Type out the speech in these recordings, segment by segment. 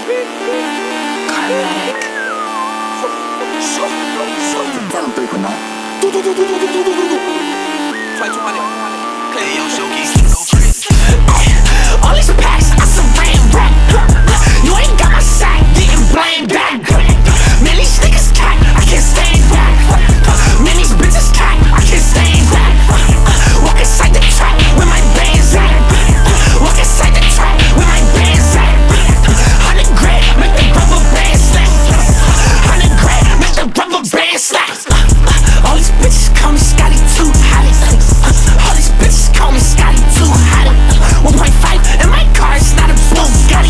Karmatic. Down 3.9. Try 200. Hey, yo, Shoki, go crazy. All these packs, I saran wrap. You ain't got my sack, getting blamed back. Man, these niggas cat, I can't stand that. Man, these bitches cat, I can't stand that. Walk inside the trap where my band's at. Walk inside the trap where my band's at. 100 grand, make the rubber band slap. 100 grand, make the rubber band slap. All these bitches call me Scotty too hot. All these bitches call me Scotty too hot. 1.5 in my car, it's not a Bugatti.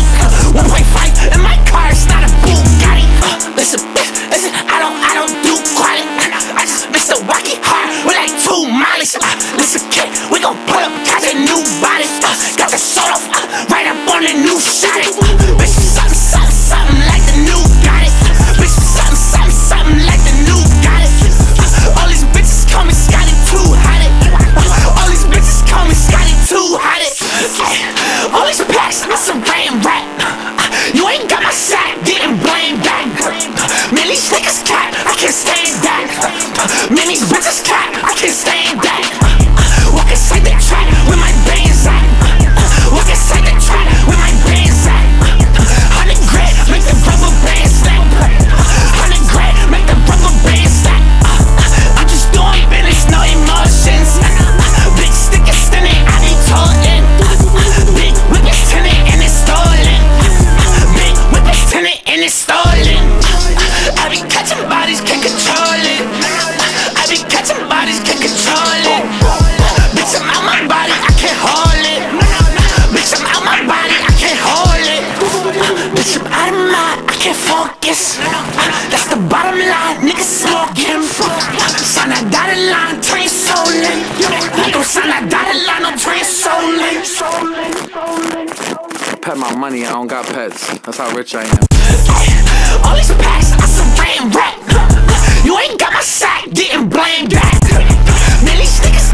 1.5 in my car, it's not a Bugatti. Listen, listen, I don't do quality. I just mix the wacky hard with like 2 mileage. Listen, kid, we gon' pull up, got a new body. Got the soda right up on the new shot. Bitch, something, something, something like the new goddess. Bitch, something, something, something like the new goddess. All these bitches call me Scotty too hot. All these bitches call me Scotty too hot. All these packs, I saran wrap. You ain't got my sack, getting blamed back. Man, these niggas cat, I can't stand that. Man, these bitches cat, I can't stand that. Walk inside the trap where my band's at. Walk inside the trap where my band's at. 100 grand, make the rubber band snap. 100 grand, make the rubber band snap. I'm just doing business, no emotions. Big stick is stunning, I be toting. Big whip is tinted and it's stolen. Big whip is tinted and it's stolen. I be catching bodies, can't control it. I be catching bodies, can't control it. Bitch, I'm out my body, I can't hold it. Bitch, I'm out my body, I can't hold it. Bitch, I'm out of mind, I can't focus. That's the bottom line, niggas smoking. Sign that dotted line, train soling. Don't sign that dotted line, no train soling. Pet my money, I don't got pets. That's how rich I am. All these packs, I saran wrap. You ain't got my sack, getting blamed back. Man, these niggas